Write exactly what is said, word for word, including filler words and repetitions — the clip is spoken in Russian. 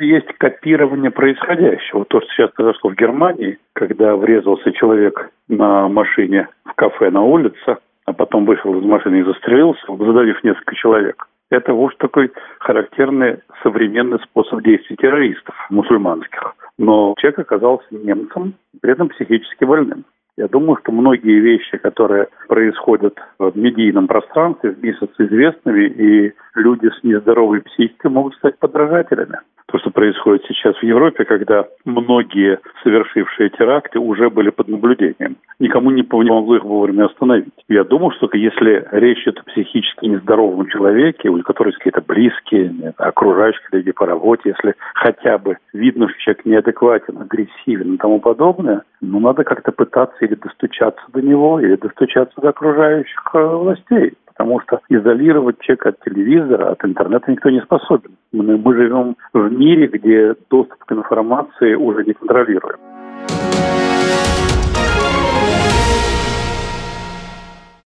есть копирование происходящего. То, что сейчас произошло в Германии, когда врезался человек на машине в кафе на улице, а потом вышел из машины и застрелился, задавив несколько человек. Это уж такой характерный современный способ действий террористов мусульманских. Но человек оказался немцем, при этом психически больным. Я думаю, что многие вещи, которые происходят в медийном пространстве, вместе с известными, и люди с нездоровой психикой могут стать подражателями. То, что происходит сейчас в Европе, когда многие совершившие теракты уже были под наблюдением. Никому не помогло их вовремя остановить. Я думаю, что если речь идет о психически нездоровом человеке, у которого есть какие-то близкие, нет, окружающие люди по работе, если хотя бы видно, что человек неадекватен, агрессивен и тому подобное, ну, надо как-то пытаться или достучаться до него, или достучаться до окружающих властей. Потому что изолировать человека от телевизора, от интернета никто не способен. Мы, мы живем в мире, где доступ к информации уже не контролируем.